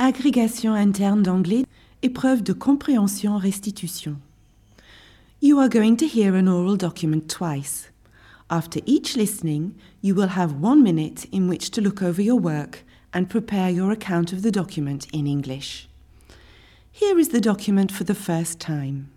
Agrégation interne d'anglais, épreuve de compréhension-restitution. You are going to hear an oral document twice. After each listening, you will have 1 minute in which to look over your work and prepare your account of the document in English. Here is the document for the first time.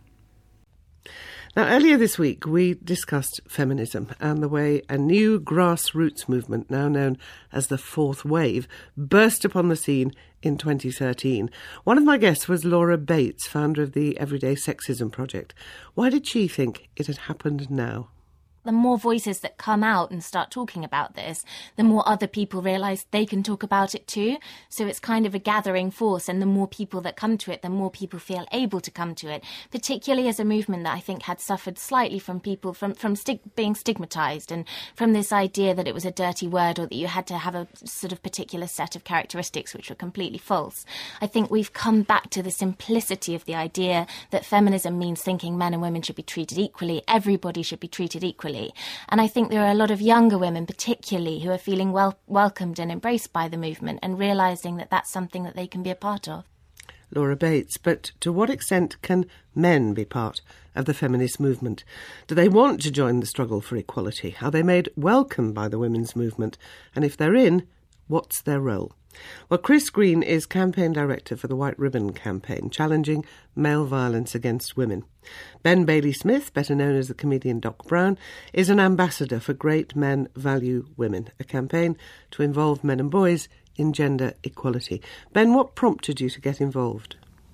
Now, earlier this week, we discussed feminism and the way a new grassroots movement, now known as the Fourth Wave, burst upon the scene in 2013. One of my guests was Laura Bates, founder of the Everyday Sexism Project. Why did she think it had happened now? The more voices that come out and start talking about this, the more other people realise they can talk about it too. So it's kind of a gathering force, and the more people that come to it, the more people feel able to come to it, particularly as a movement that I think had suffered slightly from people being stigmatised and from this idea that it was a dirty word or that you had to have a sort of particular set of characteristics which were completely false. I think we've come back to the simplicity of the idea that feminism means thinking men and women should be treated equally, everybody should be treated equally. And I think there are a lot of younger women particularly who are feeling welcomed and embraced by the movement and realising that that's something that they can be a part of. Laura Bates, but to what extent can men be part of the feminist movement? Do they want to join the struggle for equality? Are they made welcome by the women's movement? And if they're in, what's their role? Well, Chris Green is campaign director for the White Ribbon campaign, challenging male violence against women. Ben Bailey-Smith, better known as the comedian Doc Brown, is an ambassador for Great Men Value Women, a campaign to involve men and boys in gender equality. Ben, what prompted you to get involved?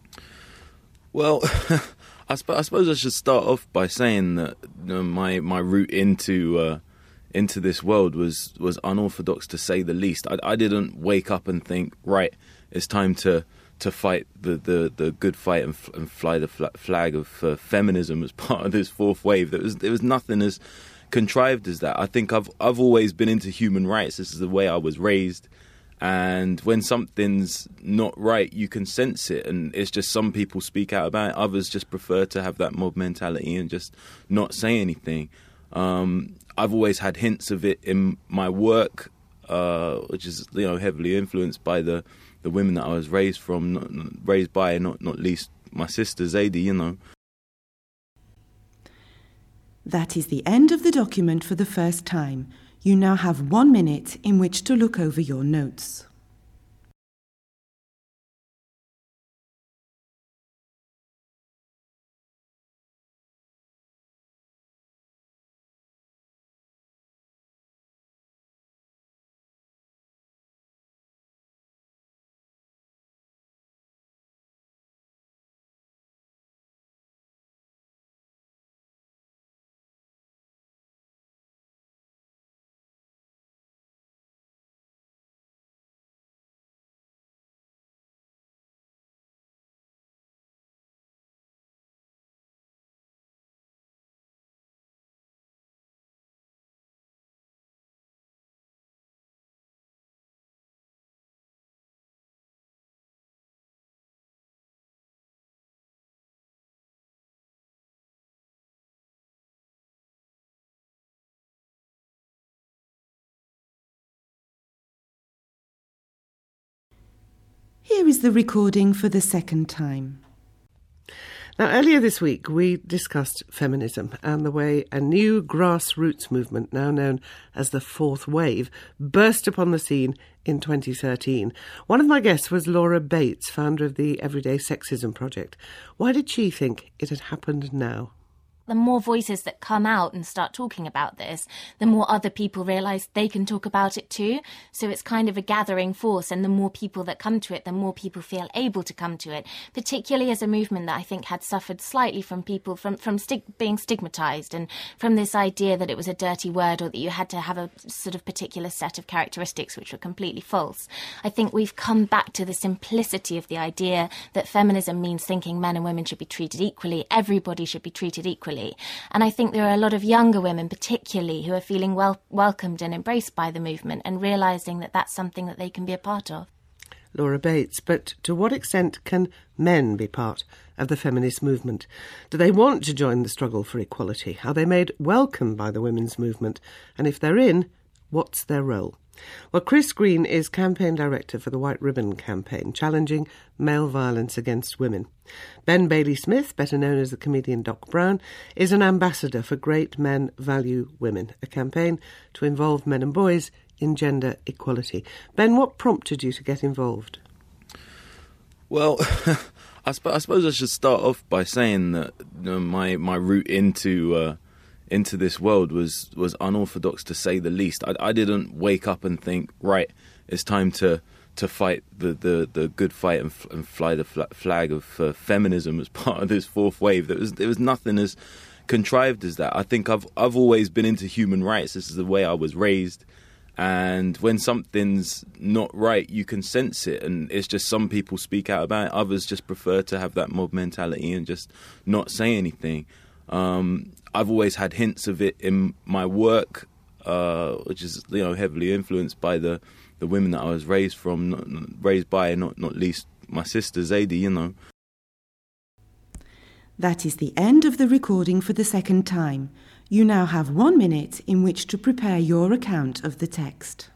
Well, I suppose I should start off by saying that my route into this world was unorthodox, to say the least. I didn't wake up and think, right, it's time to fight the good fight and fly the flag of feminism as part of this fourth wave. There was nothing as contrived as that. I think I've always been into human rights. This is the way I was raised. And when something's not right, you can sense it. And it's just some people speak out about it. Others just prefer to have that mob mentality and just not say anything. I've always had hints of it in my work, which is heavily influenced by the women that I was raised by, not least my sister Zadie, That is the end of the document for the first time. You now have 1 minute in which to look over your notes. Here is the recording for the second time. Now, earlier this week, we discussed feminism and the way a new grassroots movement, now known as the Fourth Wave, burst upon the scene in 2013. One of my guests was Laura Bates, founder of the Everyday Sexism Project. Why did she think it had happened now? The more voices that come out and start talking about this, the more other people realise they can talk about it too. So it's kind of a gathering force, and the more people that come to it, the more people feel able to come to it, particularly as a movement that I think had suffered slightly from people being stigmatised and from this idea that it was a dirty word or that you had to have a sort of particular set of characteristics which were completely false. I think we've come back to the simplicity of the idea that feminism means thinking men and women should be treated equally, everybody should be treated equally. And I think there are a lot of younger women particularly who are feeling welcomed and embraced by the movement and realising that that's something that they can be a part of. Laura Bates, but to what extent can men be part of the feminist movement? Do they want to join the struggle for equality? Are they made welcome by the women's movement? And if they're in, What's their role? Well, Chris Green is campaign director for the White Ribbon campaign, challenging male violence against women. Ben Bailey-Smith, better known as the comedian Doc Brown, is an ambassador for Great Men Value Women, a campaign to involve men and boys in gender equality. Ben, what prompted you to get involved? Well, I suppose I should start off by saying that my route into this world was unorthodox, to say the least. I didn't wake up and think, right, it's time to fight the good fight and fly the flag of feminism as part of this fourth wave. There was nothing as contrived as that. I think I've always been into human rights. This is the way I was raised. And when something's not right, you can sense it. And it's just some people speak out about it. Others just prefer to have that mob mentality and just not say anything. I've always had hints of it in my work, which is heavily influenced by the women that I was raised by, not least my sister Zadie. That is the end of the recording for the second time. You now have 1 minute in which to prepare your account of the text.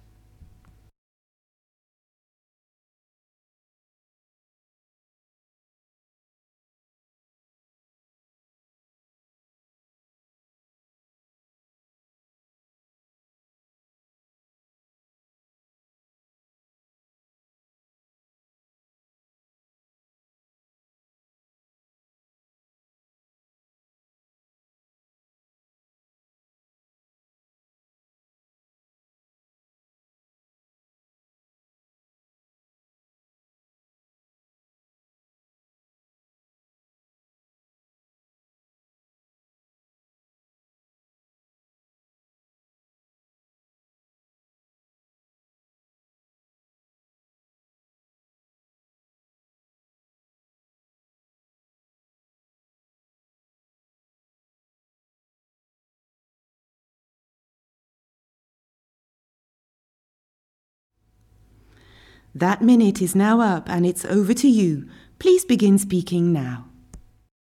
That minute is now up and it's over to you. Please begin speaking now.